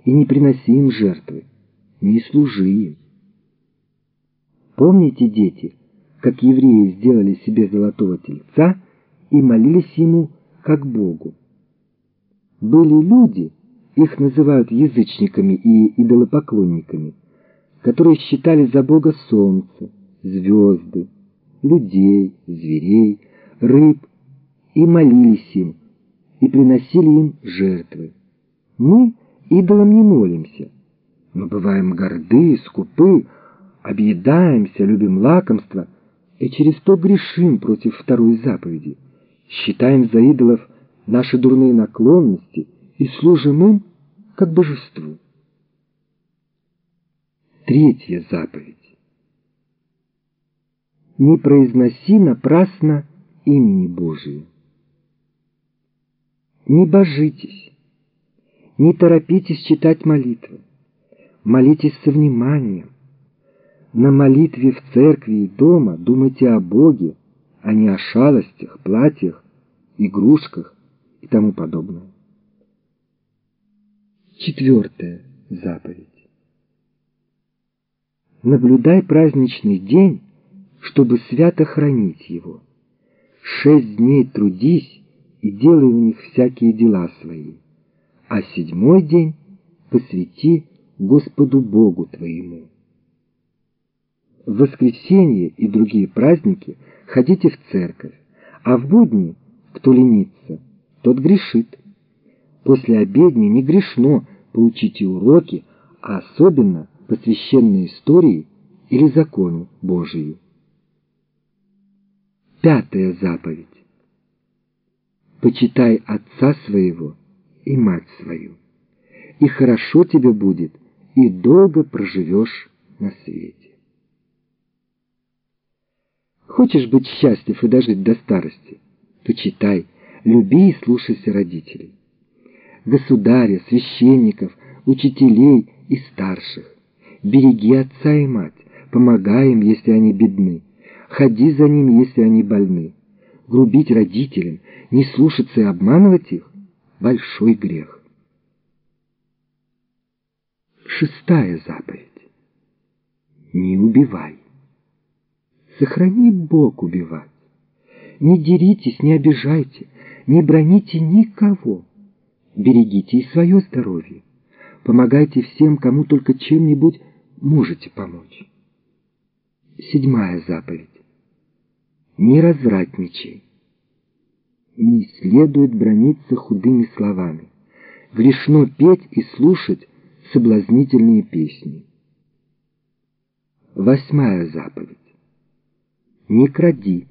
и не приноси им жертвы, не служи им. Помните, дети, как евреи сделали себе золотого тельца и молились ему как Богу? Были люди, их называют язычниками и идолопоклонниками, которые считали за Бога солнце, звезды, людей, зверей, рыб, и молились им, и приносили им жертвы. Мы идолам не молимся, но бываем горды, скупы, объедаемся, любим лакомства, и через то грешим против второй заповеди, считаем за идолов наши дурные наклонности и служим им как божеству. Третья заповедь. Не произноси напрасно имени Божия. Не божитесь, не торопитесь читать молитвы, молитесь со вниманием. На молитве в церкви и дома думайте о Боге, а не о шалостях, платьях, игрушках и тому подобное. Четвертая заповедь. Наблюдай праздничный день, чтобы свято хранить его. 6 дней трудись и делай в них всякие дела свои, а 7-й день посвяти Господу Богу твоему. В воскресенье и другие праздники ходите в церковь, а в будни, кто ленится, тот грешит. После обедни не грешно поучите уроки, а особенно по священной истории или закону Божию. Пятая заповедь. Почитай отца своего и мать свою, и хорошо тебе будет, и долго проживешь на свете. Хочешь быть счастлив и дожить до старости? Почитай, люби и слушайся родителей, государя, священников, учителей и старших. Береги отца и мать, помогай им, если они бедны, ходи за ними, если они больны. Грубить родителям, не слушаться и обманывать их — большой грех. Шестая заповедь. Не убивай. Сохрани Бог убивать. Не деритесь, не обижайте, не браните никого. Берегите и свое здоровье. Помогайте всем, кому только чем-нибудь можете помочь. Седьмая заповедь. Не развратничай. Не следует браниться худыми словами. Грешно петь и слушать соблазнительные песни. Восьмая заповедь. Не кради.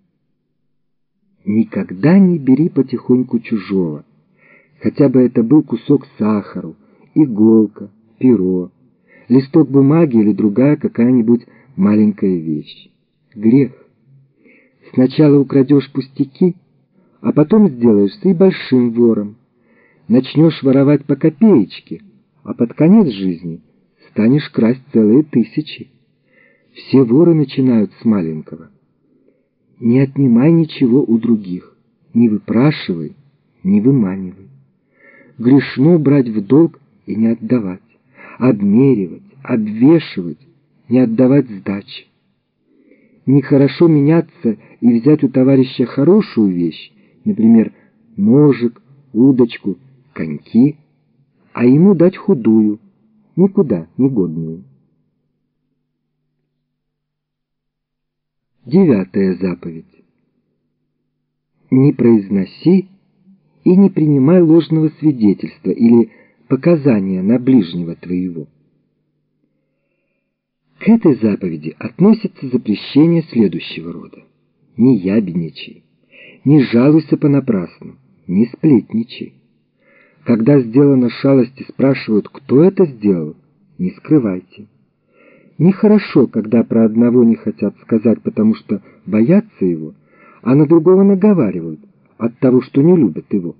Никогда не бери потихоньку чужого, хотя бы это был кусок сахару, иголка, перо, листок бумаги или другая какая-нибудь маленькая вещь. Грех. Сначала украдешь пустяки, а потом сделаешься и большим вором. Начнешь воровать по копеечке, а под конец жизни станешь красть целые 1000. Все воры начинают с маленького. Не отнимай ничего у других, не выпрашивай, не выманивай. Грешно брать в долг и не отдавать, обмеривать, обвешивать, не отдавать сдачи. Нехорошо меняться и взять у товарища хорошую вещь, например, ножик, удочку, коньки, а ему дать худую, никуда не годную. Девятая заповедь. Не произноси и не принимай ложного свидетельства или показания на ближнего твоего. К этой заповеди относится запрещение следующего рода. Не ябедничай, не жалуйся понапрасну, не сплетничай. Когда сделана шалость и спрашивают, кто это сделал, не скрывайте. Нехорошо, когда про одного не хотят сказать, потому что боятся его, а на другого наговаривают от того, что не любят его.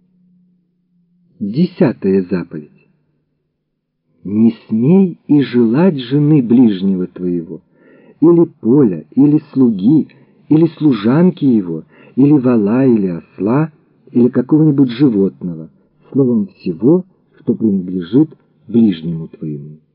Десятая заповедь. Не смей и желать жены ближнего твоего, или поля, или слуги, или служанки его, или вола, или осла, или какого-нибудь животного, словом, всего, что принадлежит ближнему твоему.